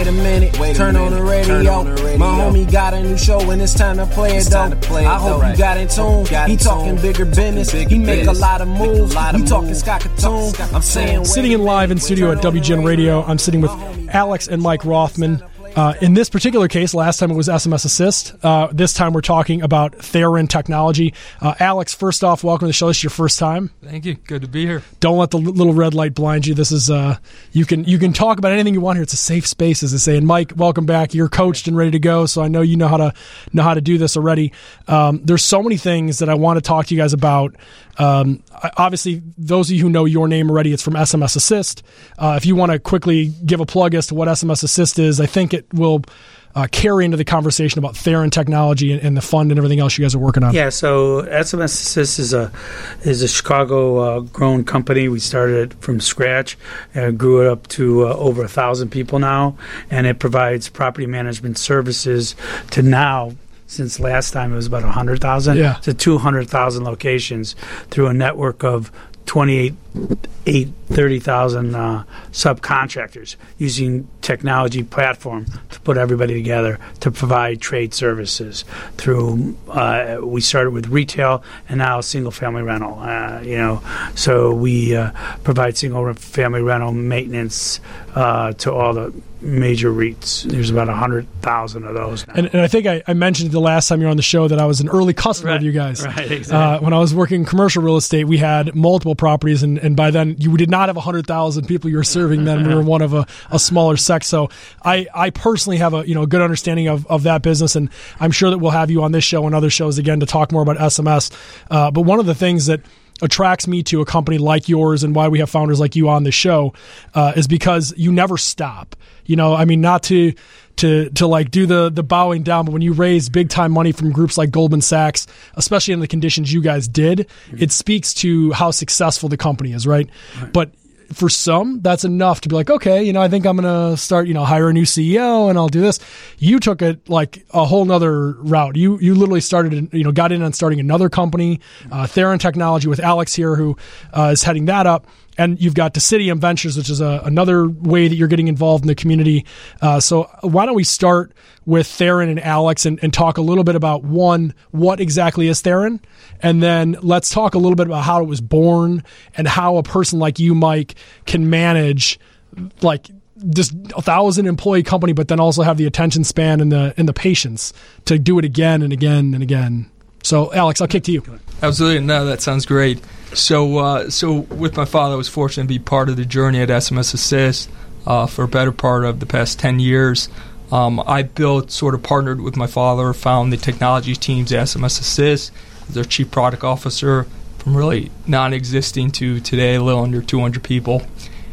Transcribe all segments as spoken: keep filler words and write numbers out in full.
a minute, Wait a turn, minute. On the radio. turn on the radio. My homie got a new show and it's time to play It's it though. time to play it, I hope though. you got in tune. Got He in talking tune. bigger business. Bigger He make a business. lot of Make a moves. lot of He talking moves. Scott Katoon. I'm saying Sitting in live in studio at W G N Radio, I'm sitting with Alex and Mike Rothman. Uh, in this particular case, last time it was S M S Assist. Uh, this time we're talking about Theron Technology. Uh, Alex, first off, welcome to the show. This is your first time. Thank you. Good to be here. Don't let the l- little red light blind you. This is uh, you can you can talk about anything you want here. It's a safe space, as they say. And Mike, welcome back. You're coached and ready to go, so I know you know how to know how to do this already. Um, there's so many things that I want to talk to you guys about. Um, I- obviously, those of you who know your name already, it's from S M S Assist. Uh, if you want to quickly give a plug as to what S M S Assist is, I think it will uh, carry into the conversation about Theron Technology and, and the fund and everything else you guys are working on. Yeah, so S M S Assist is a is a Chicago uh, grown company. We started it from scratch, and grew it up to uh, over a thousand people now, and it provides property management services to now. Since last time it was about one hundred thousand Yeah. to two hundred thousand locations through a network of twenty-eight, eight, thirty thousand uh, subcontractors using technology platform to put everybody together to provide trade services through, uh, we started with retail and now single family rental, uh, you know, so we uh, provide single family rental maintenance uh, to all the major REITs. There's about one hundred thousand of those now. And, and I think I, I mentioned the last time you were on the show that I was an early customer Right, of you guys. right, exactly. Uh, when I was working in commercial real estate, we had multiple properties, and, and by then you did not have one hundred thousand people you were serving. Then we were one of a, a smaller sect. So I, I personally have a you know a good understanding of, of that business, and I'm sure that we'll have you on this show and other shows again to talk more about S M S. Uh, but one of the things that attracts me to a company like yours and why we have founders like you on the show uh, is because you never stop. You know, I mean, not to to to like do the the bowing down, but when you raise big time money from groups like Goldman Sachs, especially in the conditions you guys did, mm-hmm. it speaks to how successful the company is, right? right. But for some, that's enough to be like, okay, you know, I think I'm going to start, you know, hire a new C E O and I'll do this. You took it like a whole nother route. You you literally started, you know, got in on starting another company, uh, Theron Technology with Alex here, who uh, is heading that up. And you've got Decidium Ventures, which is a, another way that you're getting involved in the community. Uh, so why don't we start with Theron and Alex and, and talk a little bit about, one, what exactly is Theron? And then let's talk a little bit about how it was born and how a person like you, Mike, can manage like this a thousand employee company, but then also have the attention span and the and the patience to do it again and again and again. So, Alex, I'll kick to you. Absolutely. No, that sounds great. So, uh, so with my father, I was fortunate to be part of the journey at S M S Assist uh, for a better part of the past ten years. Um, I built, sort of partnered with my father, found the technology teams at S M S Assist, their chief product officer, from really non-existing to today, a little under two hundred people.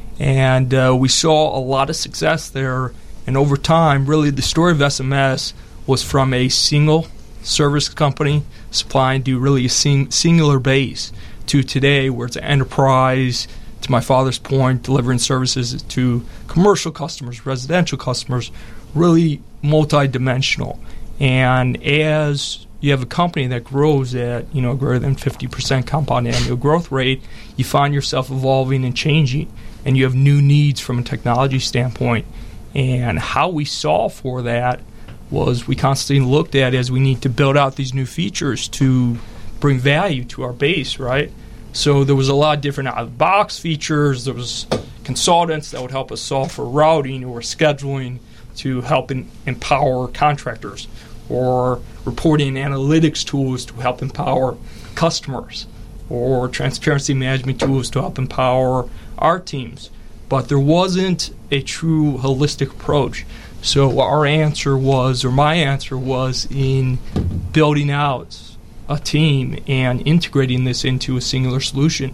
And uh, we saw a lot of success there. And over time, really the story of S M S was from a single service company supplying to really a sing- singular base to today where it's an enterprise, to my father's point, delivering services to commercial customers, residential customers, really multi-dimensional. And as you have a company that grows at, you know, greater than fifty percent compound annual growth rate, you find yourself evolving and changing, and you have new needs from a technology standpoint. And how we solve for that was we constantly looked at as we need to build out these new features to bring value to our base, right? So there was a lot of different out-of-the-box features. There was consultants that would help us solve for routing or scheduling to help in, empower contractors, or reporting and analytics tools to help empower customers, or transparency management tools to help empower our teams. But there wasn't a true holistic approach. So our answer was, or my answer was, in building out a team and integrating this into a singular solution.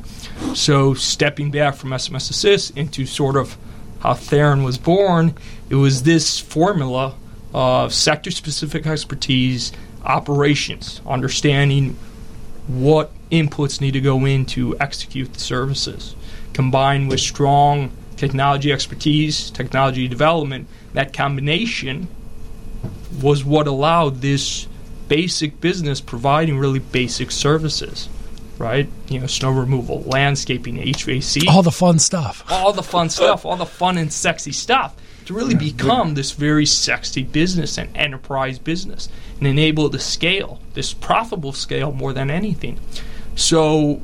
So stepping back from S M S Assist into sort of how Theron was born, it was this formula of sector-specific expertise, operations, understanding what inputs need to go in to execute the services, combined with strong technology expertise, technology development. That combination was what allowed this basic business providing really basic services. right? You know, snow removal, landscaping, H V A C. All the fun stuff. All the fun stuff, all the fun and sexy stuff to really become this very sexy business and enterprise business and enable it to scale, this profitable scale more than anything. So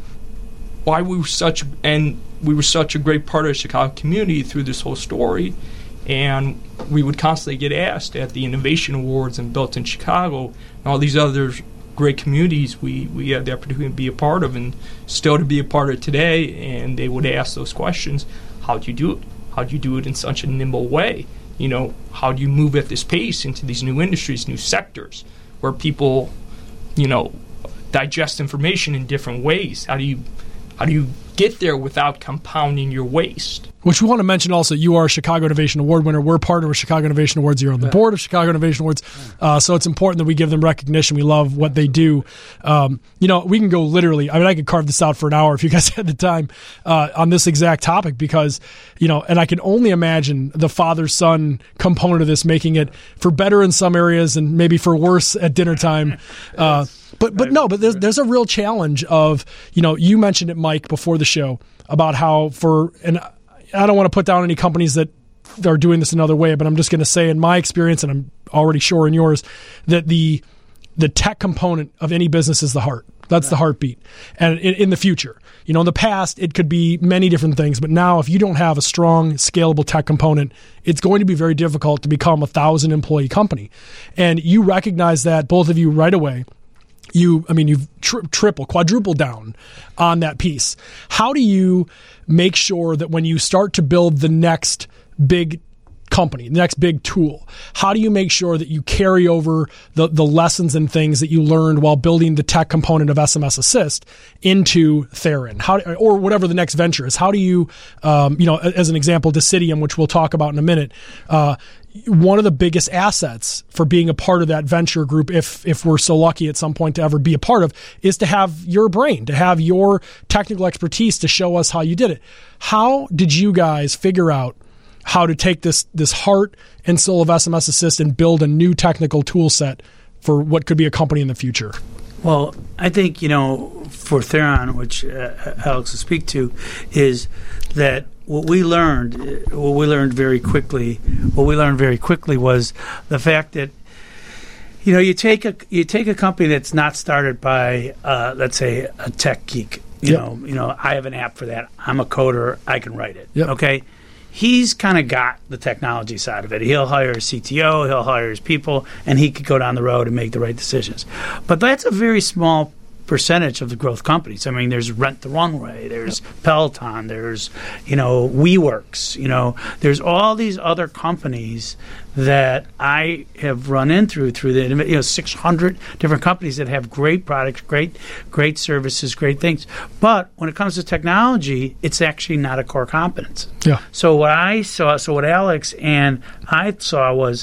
why we were such, and we were such a great part of the Chicago community through this whole story, and we would constantly get asked at the Innovation Awards and Built in Chicago and all these other great communities we, we had the opportunity to be a part of and still to be a part of today, and they would ask those questions. How'd you do it? How'd you do it in such a nimble way? You know, how do you move at this pace into these new industries, new sectors, where people, you know, digest information in different ways? How do you how do you get there without compounding your waste? Which we want to mention also, you are a Chicago Innovation Award winner. We're partnered with Chicago Innovation Awards. You're on the yeah. board of Chicago Innovation Awards. Uh, so it's important that we give them recognition. We love what they do. Um, you know, we can go literally, I mean, I could carve this out for an hour if you guys had the time uh, on this exact topic because, you know, and I can only imagine the father-son component of this making it for better in some areas and maybe for worse at dinner time. Uh, but but no, but there's, there's a real challenge of, you know, you mentioned it, Mike, before the show about how for, and I don't want to put down any companies that are doing this another way, but I'm just going to say in my experience, and I'm already sure in yours, that the the tech component of any business is the heart. That's right. The heartbeat. And in, in the future, you know, in the past, it could be many different things, but now if you don't have a strong, scalable tech component, it's going to be very difficult to become a thousand employee company. And you recognize that, both of you, right away. You, I mean, you've tri- triple, quadruple down on that piece. How do you make sure that when you start to build the next big company, the next big tool, how do you make sure that you carry over the, the lessons and things that you learned while building the tech component of S M S Assist into Theron, how, or whatever the next venture is? How do you, um, you know, as an example, Decidium, which we'll talk about in a minute, uh, one of the biggest assets for being a part of that venture group, if if we're so lucky at some point to ever be a part of, is to have your brain, to have your technical expertise to show us how you did it. How did you guys figure out how to take this this heart and soul of S M S Assist and build a new technical tool set for what could be a company in the future? Well, I think, you know, for Theron, which uh, Alex will speak to, is that what we learned, what we learned very quickly, what we learned very quickly was the fact that, you know, you take a you take a company that's not started by, uh, let's say, a tech geek. You yep. know, you know, I have an app for that. I'm a coder. I can write it. Yep. Okay. He's kind of got the technology side of it. He'll hire a C T O, he'll hire his people, and he could go down the road and make the right decisions. But that's a very small percentage of the growth companies. I mean, there's Rent the Runway, there's yep. Peloton, there's, you know, WeWorks, you know, there's all these other companies that I have run into through the, you know, six hundred different companies that have great products, great, great services, great things. But when it comes to technology, it's actually not a core competence. Yeah. So what I saw, so what Alex and I saw was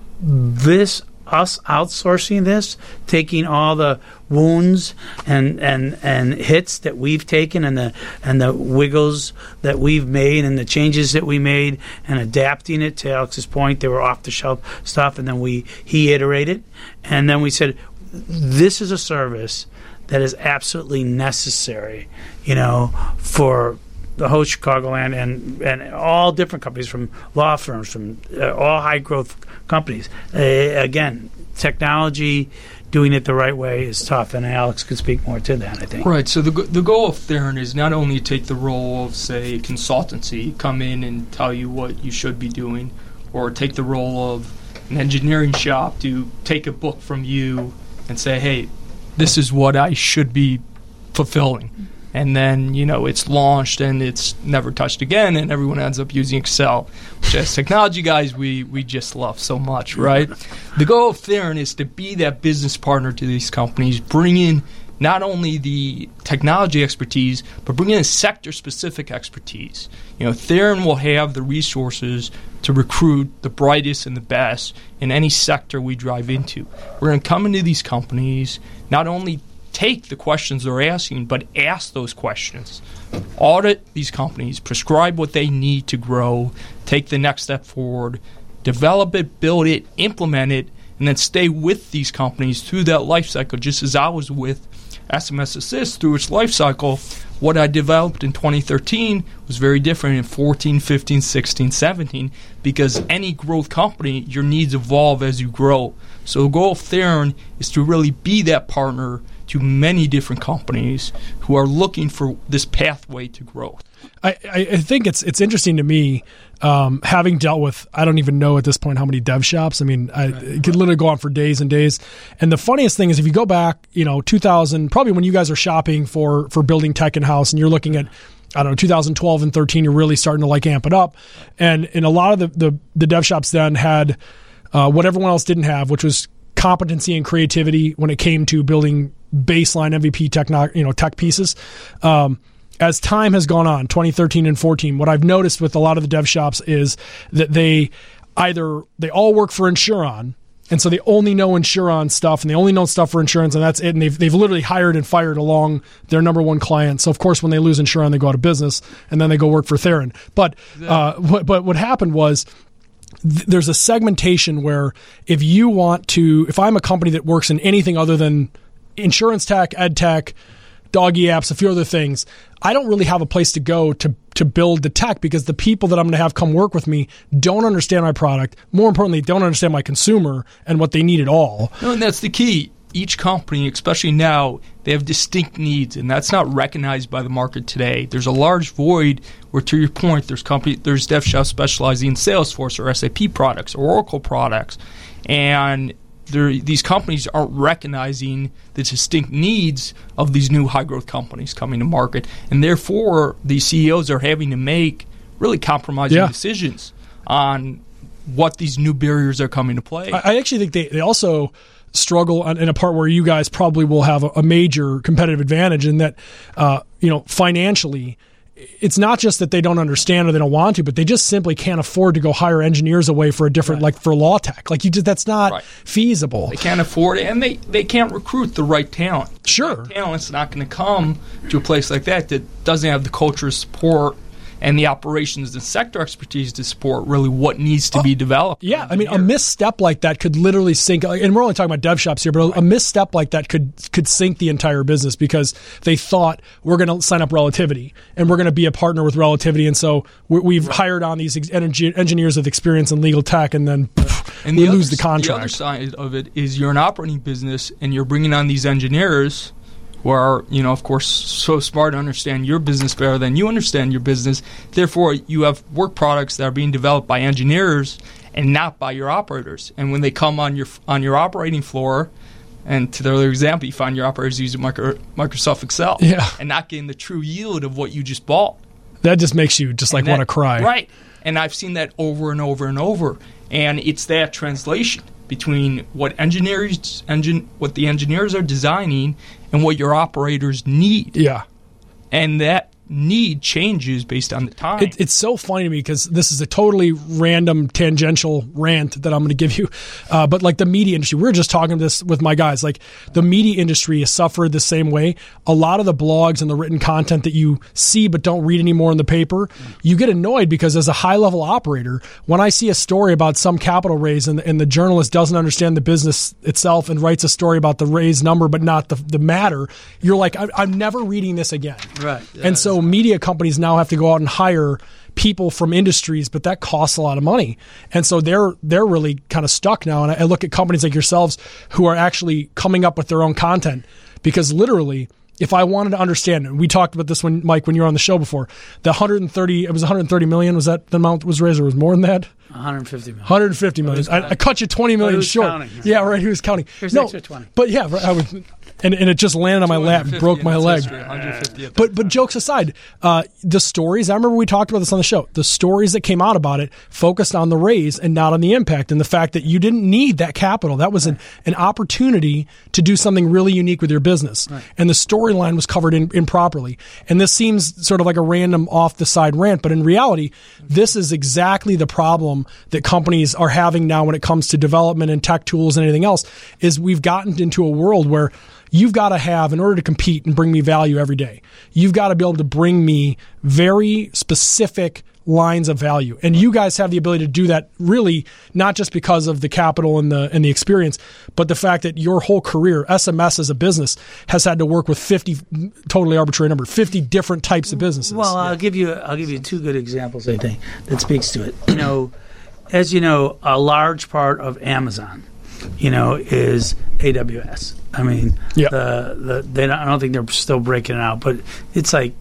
this, us outsourcing this, taking all the wounds and, and, and hits that we've taken and the and the wiggles that we've made and the changes that we made and adapting it to Alex's point. They were off the shelf stuff, and then we he iterated, and then we said, this is a service that is absolutely necessary, you know, for the whole Chicagoland and, and all different companies, from law firms, from uh, all high growth companies. Uh, again, technology, doing it the right way is tough, and Alex could speak more to that, I think. Right. So the the goal of Theron is not only to take the role of, say, consultancy, come in and tell you what you should be doing, or take the role of an engineering shop to take a book from you and say, hey, this is what I should be fulfilling. And then, you know, it's launched and it's never touched again, and everyone ends up using Excel, which as technology guys, we, we just love so much, right? The goal of Theron is to be that business partner to these companies, bring in not only the technology expertise, but bring in sector-specific expertise. You know, Theron will have the resources to recruit the brightest and the best in any sector we drive into. We're going to come into these companies, not only take the questions they're asking, but ask those questions. Audit these companies, prescribe what they need to grow, take the next step forward, develop it, build it, implement it, and then stay with these companies through that life cycle, just as I was with S M S Assist through its life cycle, what I developed in twenty thirteen was very different in fourteen, fifteen, sixteen, seventeen, because any growth company, your needs evolve as you grow. So the goal of Theron is to really be that partner to many different companies who are looking for this pathway to growth. I, I think it's it's interesting to me, um, having dealt with, I don't even know at this point how many dev shops. I mean, I, it could literally go on for days and days. And the funniest thing is if you go back, you know, two thousand, probably when you guys are shopping for, for building tech in-house and you're looking at, I don't know, two thousand twelve and thirteen, you're really starting to like amp it up. And, and a lot of the, the, the dev shops then had uh, what everyone else didn't have, which was competency and creativity when it came to building baseline M V P techno, you know, tech pieces. Um, As time has gone on, twenty thirteen and fourteen, what I've noticed with a lot of the dev shops is that they either, they all work for Insuron, and so they only know Insuron stuff, and they only know stuff for insurance, and that's it, and they've, they've literally hired and fired along their number one client. So, of course, when they lose Insuron, they go out of business, and then they go work for Theron. But, uh, what, but what happened was, th- there's a segmentation where if you want to, if I'm a company that works in anything other than insurance tech, ed tech, doggy apps, a few other things, I don't really have a place to go to to build the tech because the people that I'm going to have come work with me don't understand my product. More importantly, don't understand my consumer and what they need at all. No, and that's the key. Each company, especially now, they have distinct needs, and that's not recognized by the market today. There's a large void where, to your point, there's company, there's dev shops specializing in Salesforce or S A P products or Oracle products, and these companies aren't recognizing the distinct needs of these new high-growth companies coming to market. And therefore, these C E Os are having to make really compromising yeah. decisions on what these new barriers are coming to play. I, I actually think they, they also struggle in a part where you guys probably will have a, a major competitive advantage in that, uh, you know, financially, it's not just that they don't understand or they don't want to, but they just simply can't afford to go hire engineers away for a different, right. like for law tech. Like you just, that's not right. feasible. They can't afford it, and they, they can't recruit the right talent. Sure. The right talent's not going to come to a place like that that doesn't have the culture support and the operations and sector expertise to support really what needs to be developed. Yeah, I mean, a misstep like that could literally sink, and we're only talking about dev shops here, but a, a misstep like that could could sink the entire business because they thought we're going to sign up Relativity and we're going to be a partner with Relativity, and so we're, we've right. hired on these energy, engineers with experience in legal tech, and then pff, and we the lose other, the contract. The other side of it is you're an operating business and you're bringing on these engineers who are, you know, of course, so smart to understand your business better than you understand your business. Therefore, you have work products that are being developed by engineers and not by your operators. And when they come on your on your operating floor, and to the other example, you find your operators using micro, Microsoft Excel yeah. and not getting the true yield of what you just bought. That just makes you just like want to cry. Right. And I've seen that over and over and over. And it's that translation between what engineers, engine, what the engineers are designing and what your operators need. Yeah. And that need changes based on the time. It, it's so funny to me because this is a totally random tangential rant that I'm going to give you. Uh, but like the media industry, we were just talking this with my guys. Like the media industry has suffered the same way. A lot of the blogs and the written content that you see but don't read anymore in the paper, you get annoyed because as a high level operator, when I see a story about some capital raise and, and the journalist doesn't understand the business itself and writes a story about the raise number but not the, the matter, you're like, I, I'm never reading this again. Right. Yeah, and so media companies now have to go out and hire people from industries, but that costs a lot of money. And so they're they're really kind of stuck now. And I, I look at companies like yourselves who are actually coming up with their own content because literally, if I wanted to understand, and we talked about this when Mike, when you were on the show before, the one hundred thirty, it was one hundred thirty million. Was that the amount that was raised, or was more than that? one hundred fifty million. one hundred fifty million. I, I cut you twenty million short. Counting. Yeah, right. He was counting. Here's no, extra twenty. But yeah, I was. And, and it just landed on my lap and broke my leg. But but jokes aside, uh, the stories, I remember we talked about this on the show, the stories that came out about it focused on the raise and not on the impact and the fact that you didn't need that capital. That was an, an opportunity to do something really unique with your business. Right. And the storyline was covered in, improperly. And this seems sort of like a random off-the-side rant, but in reality, this is exactly the problem that companies are having now when it comes to development and tech tools and anything else, is we've gotten into a world where you've got to have, in order to compete and bring me value every day, you've got to be able to bring me very specific lines of value. And you guys have the ability to do that really not just because of the capital and the and the experience, but the fact that your whole career, S M S as a business, has had to work with fifty, totally arbitrary number, fifty different types of businesses. Well, I'll yeah. give you I'll give you two good examples, I think, that speaks to it. You know, as you know, a large part of Amazon, you know, is A W S. I mean, yeah. the the they don't, I don't think they're still breaking it out, but it's like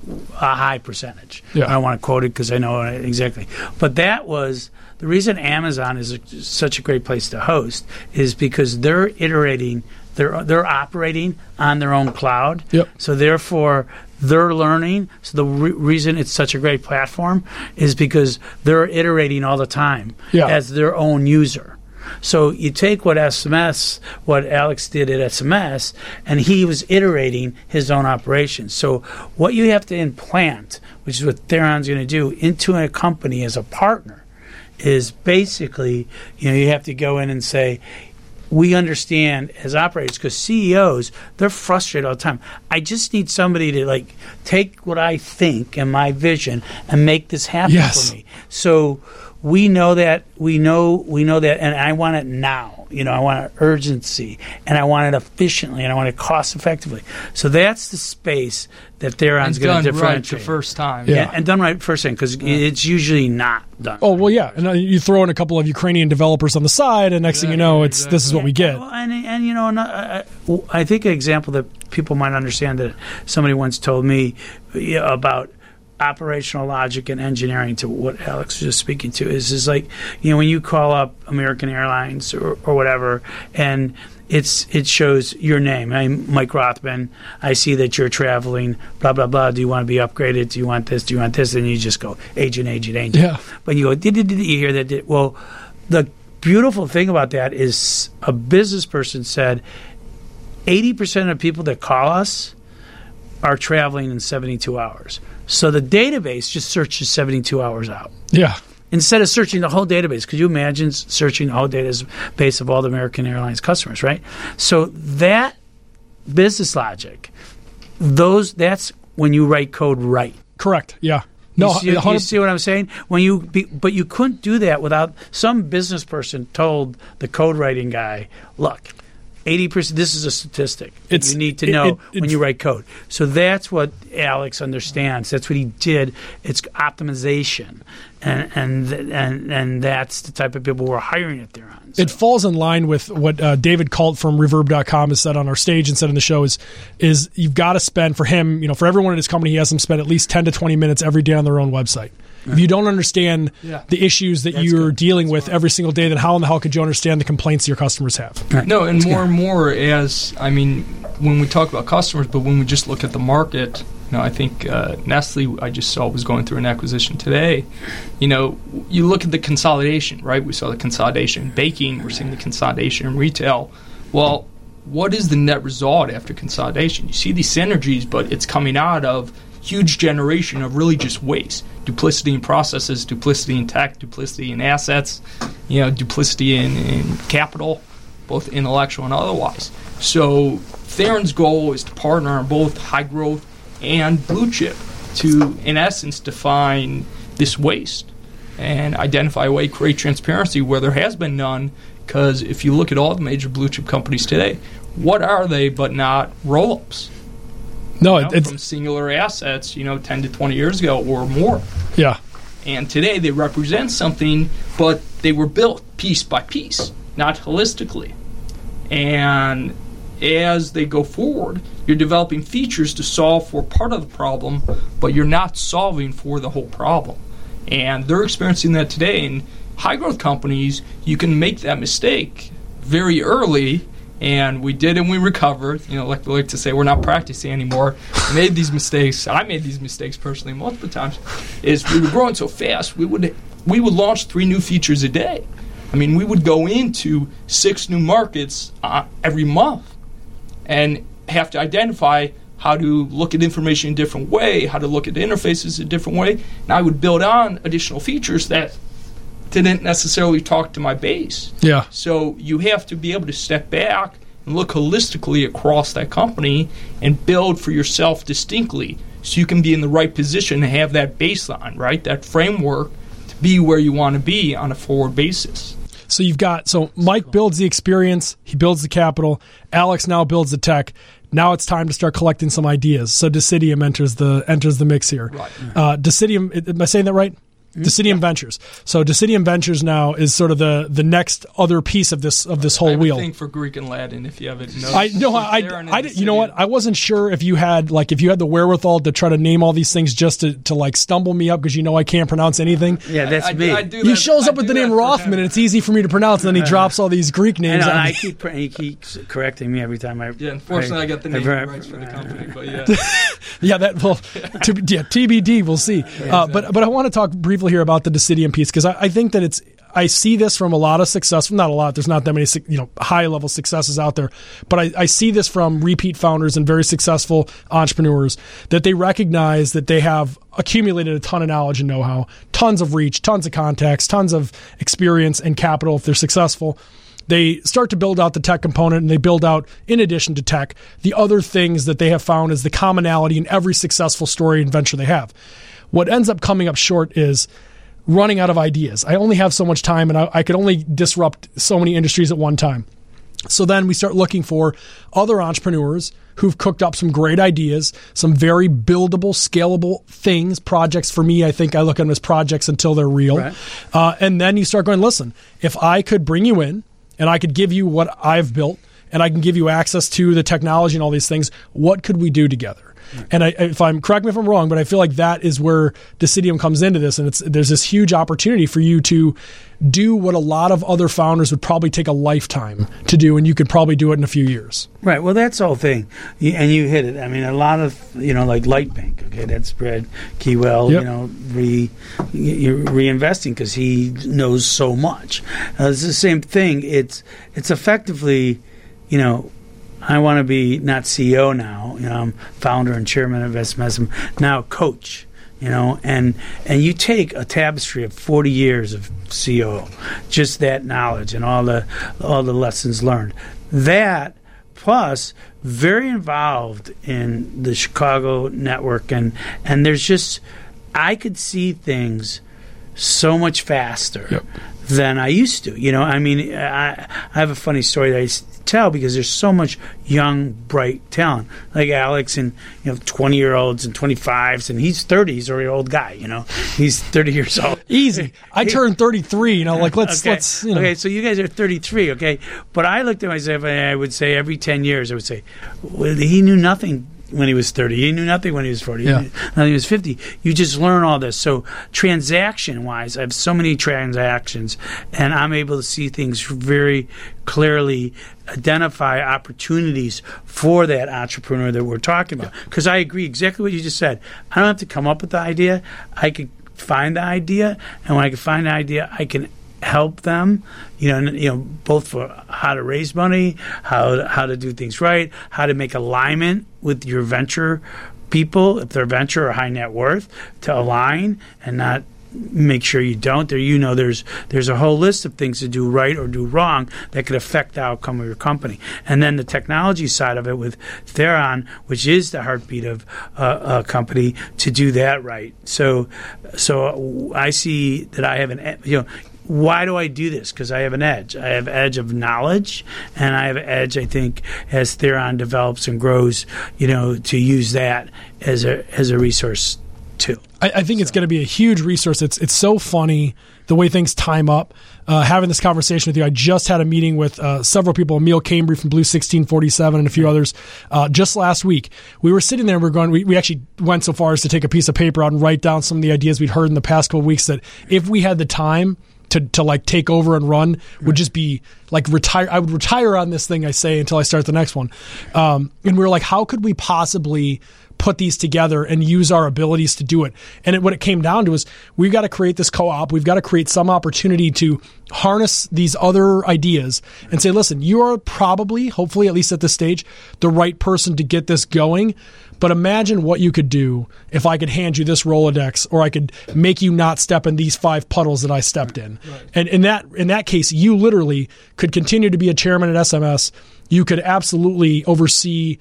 a high percentage. Yeah. I don't want to quote it because I know it exactly. But that was the reason Amazon is a, such a great place to host is because they're iterating, they're they're operating on their own cloud. Yep. So therefore, they're learning. So the re- reason it's such a great platform is because they're iterating all the time yeah. as their own user. So you take what S M S, what Alex did at S M S, and he was iterating his own operations. So what you have to implant, which is what Theron's going to do, into a company as a partner, is basically, you know, you have to go in and say, we understand as operators, because C E Os, they're frustrated all the time. I just need somebody to like take what I think and my vision and make this happen yes. for me. So we know that we know we know that, and I want it now. You know, I want it urgency, and I want it efficiently, and I want it cost effectively. So that's the space that Theron's going to differentiate. Right the first time. Yeah, yeah and done right first time because yeah. it's usually not done. Oh well, yeah, and uh, you throw in a couple of Ukrainian developers on the side, and next exactly, thing you know, it's exactly. this is what we get. Well, and and you know, I, I think an example that people might understand that somebody once told me about operational logic and engineering, to what Alex was just speaking to, is is like, you know, when you call up American Airlines or, or whatever, and it's it shows your name. I'm Mike Rothman. I see that you're traveling, blah, blah, blah. Do you want to be upgraded? Do you want this? Do you want this? And you just go, agent, agent, agent. Yeah. But you go, did, did, did you hear that? Did, well, the beautiful thing about that is a business person said eighty percent of people that call us are traveling in seventy-two hours. So the database just searches seventy-two hours out. Yeah. Instead of searching the whole database. Could you imagine searching the whole database of all the American Airlines customers, right? So that business logic, those that's when you write code right. Correct. Yeah. No, you see, you see what I'm saying? When you be, but you couldn't do that without some business person told the code writing guy, look, eighty percent, this is a statistic it's, you need to it, know it, it, when you write code. So that's what Alex understands. That's what he did. It's optimization. And and and, and that's the type of people we're hiring at Theron. So. It falls in line with what uh, David Kalt from Reverb dot com has said on our stage and said in the show is, is you've got to spend, for him, you know, for everyone in his company, he has them spend at least ten to twenty minutes every day on their own website. If you don't understand yeah. the issues that That's you're good. dealing That's with smart. every single day, then how in the hell could you understand the complaints your customers have? Right. No, and That's more good. and more as, I mean, when we talk about customers, but when we just look at the market, you know, I think uh, Nestle, I just saw, was going through an acquisition today. You know, you look at the consolidation, right? We saw the consolidation in baking. We're seeing the consolidation in retail. Well, what is the net result after consolidation? You see these synergies, but it's coming out of huge generation of really just waste. Duplicity in processes, duplicity in tech, duplicity in assets, you know, duplicity in, in capital, both intellectual and otherwise. So Theron's goal is to partner on both high growth and blue chip to, in essence, define this waste and identify a way, create transparency where there has been none. Because if you look at all the major blue chip companies today, what are they but not roll-ups? No, you know, it's from singular assets, you know, ten to twenty years ago or more. Yeah. And today they represent something, but they were built piece by piece, not holistically. And as they go forward, you're developing features to solve for part of the problem, but you're not solving for the whole problem. And they're experiencing that today. In high growth companies, you can make that mistake very early. And we did, and we recovered. You know, like we like to say, we're not practicing anymore. We made these mistakes. I made these mistakes personally multiple times. Is we were growing so fast, we would we would launch three new features a day. I mean, we would go into six new markets uh, every month, and have to identify how to look at information in a different way, how to look at interfaces in a different way. And I would build on additional features that didn't necessarily talk to my base. Yeah. So you have to be able to step back and look holistically across that company and build for yourself distinctly so you can be in the right position to have that baseline, right? That framework to be where you want to be on a forward basis. So you've got, so Mike builds the experience, he builds the capital, Alex now builds the tech. Now it's time to start collecting some ideas. So Decidium enters the enters the mix here. Right. Uh, Decidium, am I saying that right? Decidium yeah. Ventures. So Decidium Ventures now is sort of the, the next other piece of this of this whole I have wheel. A thing for Greek and Latin, if you haven't noticed. I no, I, I, I you know what? I wasn't sure if you had like if you had the wherewithal to try to name all these things just to, to like stumble me up because you know I can't pronounce anything. Yeah, that's I, me. I, I do he that, shows I up with the do name that Rothman, and it's easy for me to pronounce, and then he drops all these Greek I names. know, and on I me. keep he keeps correcting me every time I. Yeah, unfortunately, I, I got the name I, rights for the company, but yeah. Yeah, that will to, yeah, T B D. We'll see. Yeah, uh, but but I want to talk briefly here about the Decidium piece because I, I think that it's I see this from a lot of success. Not a lot. There's not that many you know high level successes out there, but I, I see this from repeat founders and very successful entrepreneurs that they recognize that they have accumulated a ton of knowledge and know-how, tons of reach, tons of contacts, tons of experience and capital if they're successful. They start to build out the tech component, and they build out, in addition to tech, the other things that they have found is the commonality in every successful story and venture they have. What ends up coming up short is running out of ideas. I only have so much time, and I, I could only disrupt so many industries at one time. So then we start looking for other entrepreneurs who've cooked up some great ideas, some very buildable, scalable things, projects. For me, I think I look at them as projects until they're real. Right. Uh, and then you start going, listen, if I could bring you in, and I could give you what I've built, and I can give you access to the technology and all these things, what could we do together? Right. And I, if I'm correct me if I'm wrong, but I feel like that is where Decidium comes into this, and it's there's this huge opportunity for you to do what a lot of other founders would probably take a lifetime to do, and you could probably do it in a few years. Right. Well, that's the whole thing, you, and you hit it. I mean, a lot of you know, like Lightbank. Okay, that's Brad Keywell. Yep. You know, re you're reinvesting because he knows so much. Uh, it's the same thing. It's it's effectively, you know. I want to be not C E O now. You know, I'm founder and chairman of S M S. I'm now coach. You know, and and you take a tapestry of forty years of C E O, just that knowledge and all the all the lessons learned. That plus very involved in the Chicago network, and and there's just I could see things so much faster yep. than I used to. You know, I mean, I I have a funny story that I tell because there's so much young, bright talent like Alex, and you know, twenty year olds and twenty-fives, and he's thirty. He's already an old guy. You know, he's thirty years old. Easy. I turned thirty-three. You know, like let's okay. let's. You know. Okay, so you guys are thirty-three. Okay, but I looked at myself and I would say every ten years I would say, well, he knew nothing when he was thirty. He knew nothing when he was forty. Yeah. He knew nothing when he was fifty. You just learn all this. So transaction-wise, I have so many transactions, and I'm able to see things very clearly, identify opportunities for that entrepreneur that we're talking about. Because I agree exactly what you just said. I don't have to come up with the idea. I can find the idea, and when I can find the idea, I can help them, you know, you know, both for how to raise money, how how to do things right, how to make alignment with your venture people, if they're venture or high net worth, to align and not make sure you don't. There, you know, there's there's a whole list of things to do right or do wrong that could affect the outcome of your company. And then the technology side of it with Theron, which is the heartbeat of uh, a company, to do that right. So, so I see that I have an, you know. Why do I do this? Because I have an edge. I have edge of knowledge, and I have an edge, I think, as Theron develops and grows, you know, to use that as a as a resource too. I, I think so. It's going to be a huge resource. It's it's so funny the way things time up. Uh, having this conversation with you, I just had a meeting with uh, several people, Emil Cambry from Blue sixteen forty-seven and a few others, uh, just last week. We were sitting there and we we're going, we, we actually went so far as to take a piece of paper out and write down some of the ideas we'd heard in the past couple of weeks that if we had the time to, to like take over and run would right. just be like retire. I would retire on this thing, I say, until I start the next one. Um, and we were like, how could we possibly put these together and use our abilities to do it? And it, what it came down to is we've got to create this co-op. We've got to create some opportunity to harness these other ideas and say, listen, you are probably, hopefully, at least at this stage, the right person to get this going. But imagine what you could do if I could hand you this Rolodex, or I could make you not step in these five puddles that I stepped in. Right. And in that in that case, you literally could continue to be a chairman at S M S. You could absolutely oversee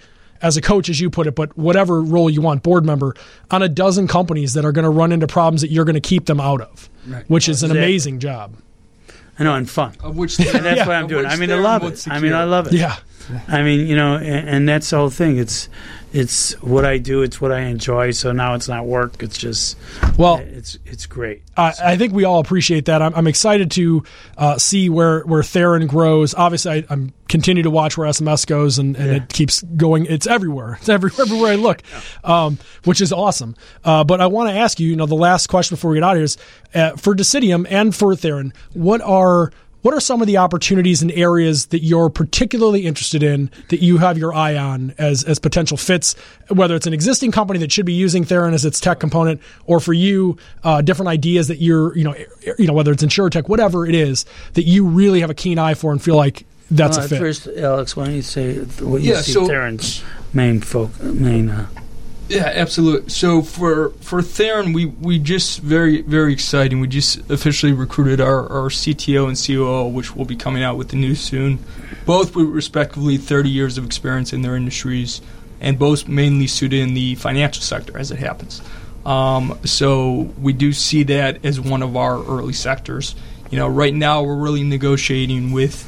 as a coach, as you put it, but whatever role you want, board member, on a dozen companies that are going to run into problems that you're going to keep them out of, Right. which is an Exactly. amazing job. I know, and fun. Of which And that's Yeah. what I'm of doing. which I mean, I Theron love would it. I mean, I secure. love it. Yeah. I mean, you know, and, and that's the whole thing. It's it's what I do. It's what I enjoy. So now it's not work. It's just Well, it's it's great. I, I think we all appreciate that. I'm, I'm excited to uh, see where, where Theron grows. Obviously, I, I'm continue to watch where S M S goes, and, and Yeah. it keeps going. It's everywhere. It's every, everywhere I look, um, which is awesome. Uh, but I want to ask you, you know, the last question before we get out of here is uh, for Decidium and for Theron, what are what are some of the opportunities and areas that you're particularly interested in that you have your eye on as as potential fits, whether it's an existing company that should be using Theron as its tech component, or for you, uh, different ideas that you're, you know, you know, whether it's InsurTech, whatever it is that you really have a keen eye for and feel like that's Well, a fit. First, Alex, why don't you say what you Yeah, see so- Theron's main folk main. Uh, Yeah, absolutely. So for for Theron, we, we just very very exciting. We just officially recruited our, our C T O and C O O, which will be coming out with the news soon. Both with respectively thirty years of experience in their industries, and both mainly suited in the financial sector, as it happens. Um, so we do see that as one of our early sectors. You know, right now we're really negotiating with.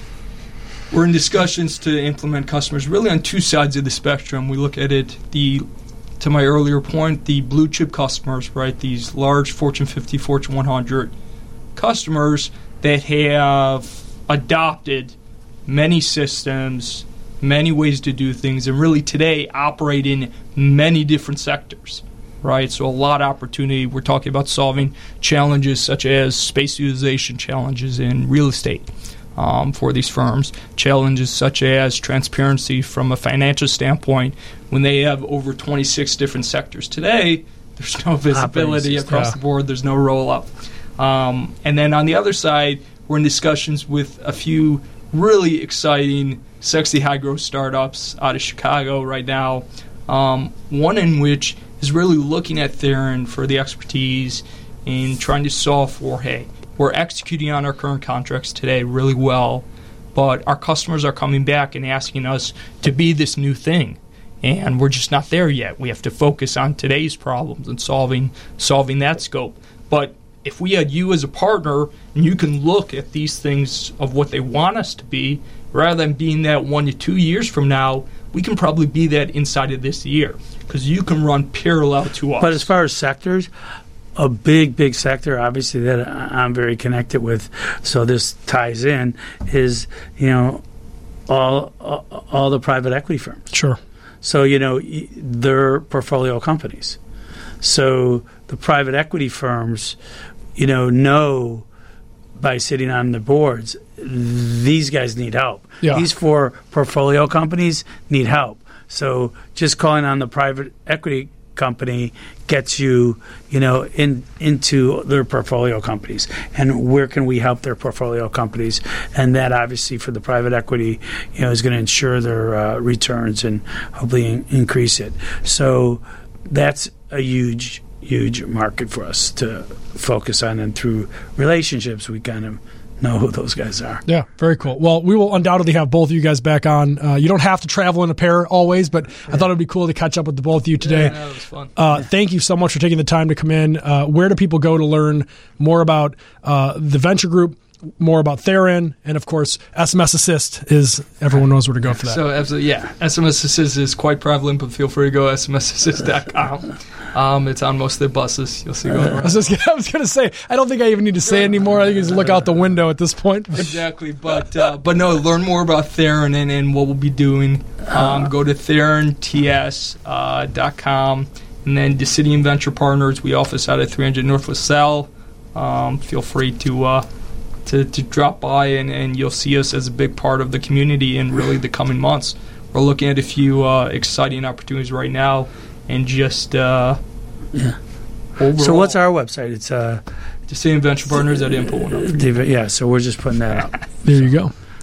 We're in discussions to implement customers really on two sides of the spectrum. We look at it the to my earlier point, the blue chip customers, right? These large Fortune fifty, Fortune one hundred customers that have adopted many systems, many ways to do things, and really today operate in many different sectors, right? So a lot of opportunity. We're talking about solving challenges such as space utilization challenges in real estate. Um, for these firms, challenges such as transparency from a financial standpoint. When they have over twenty-six different sectors today, there's no visibility system. across Yeah. the board. There's no roll-up. Um, and then on the other side, we're in discussions with a few really exciting, sexy, high-growth startups out of Chicago right now. Um, one in which is really looking at Theron for the expertise in trying to solve for, hey, we're executing on our current contracts today really well, but our customers are coming back and asking us to be this new thing, and we're just not there yet. We have to focus on today's problems and solving solving that scope. But if we had you as a partner, and you can look at these things of what they want us to be, rather than being that one to two years from now, we can probably be that inside of this year, because you can run parallel to us. but as far as sectors, a big, big sector, obviously, that I- I'm very connected with, so this ties in, is, you know, all all, all the private equity firms. Sure. So, you know, y- they're portfolio companies. So the private equity firms, you know, know by sitting on the boards, these guys need help. Yeah. These four portfolio companies need help. So just calling on the private equity company gets you, you know, in into their portfolio companies, and where can we help their portfolio companies, and that obviously for the private equity, you know, is going to ensure their uh, returns and hopefully in- increase it. So that's a huge, huge market for us to focus on, and through relationships, we kind of know who those guys are. Yeah, very cool. Well, we will undoubtedly have both of you guys back on. Uh, you don't have to travel in a pair always, but I thought it would be cool to catch up with the both of you today. Yeah, that was fun. Uh, Thank you so much for taking the time to come in. Uh, where do people go to learn more about uh, the venture group, more about Theron, and of course, S M S Assist is everyone knows where to go for that. So absolutely, yeah. S M S Assist is quite prevalent, but feel free to go S M S assist dot com. Um, it's on most of the buses. You'll see going I around. was, just, I was going to say, I don't think I even need to say anymore. I think you just look out the window at this point. Exactly, but uh, but no, learn more about Theron and, and what we'll be doing. Um, go to theron t s dot com, and then Decidium Venture Partners. We office out at three hundred Northwest Cell. Um, feel free to. Uh, To, to drop by, and, and you'll see us as a big part of the community in really the coming months. We're looking at a few uh, exciting opportunities right now, and just uh, Yeah. overall. So what's our website? It's uh, Decidium Venture Partners at input one oh three. David, yeah. So we're just putting that up. There you go.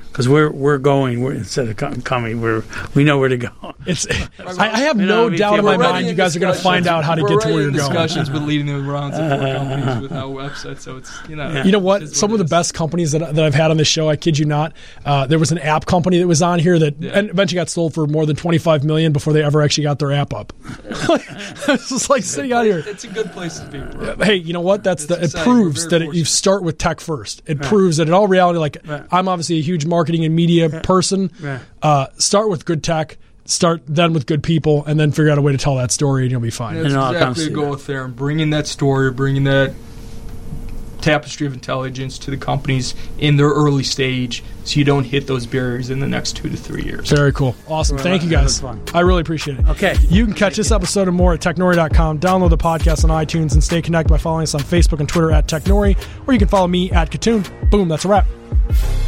because we're we're going. We're instead of com- coming, we're we know where to go. It's. I, I have You no know, doubt in my we're mind you guys are going to find out how to we're get to where already you're in going. discussions with leading the rounds of four companies with our website, so it's you know. You know what? it's Some what of it the is. best companies that, that I've had on this show, I kid you not, uh, there was an app company that was on here that Yeah. and eventually got sold for more than twenty-five million dollars before they ever actually got their app up. It's just like sitting out here. It's a good place to be, bro. Hey, you know what? That's It's the, it exciting. proves We're that very it, you fortunate. start with tech first. It proves that in all reality, like Right. I'm obviously a huge marketing and media person. Right. Uh, start with good tech. Start then with good people, and then figure out a way to tell that story, and you'll be fine. That's And all exactly comes the to goal with there, and bringing that story, bringing that tapestry of intelligence to the companies in their early stage, so you don't hit those barriers in the next two to three years. Very cool. Awesome. Well, Thank you that guys. was fun. I really appreciate it. Okay. You can catch this episode and more at technori dot com. Download the podcast on iTunes and stay connected by following us on Facebook and Twitter at Technori, or you can follow me at Katoon. Boom, that's a wrap.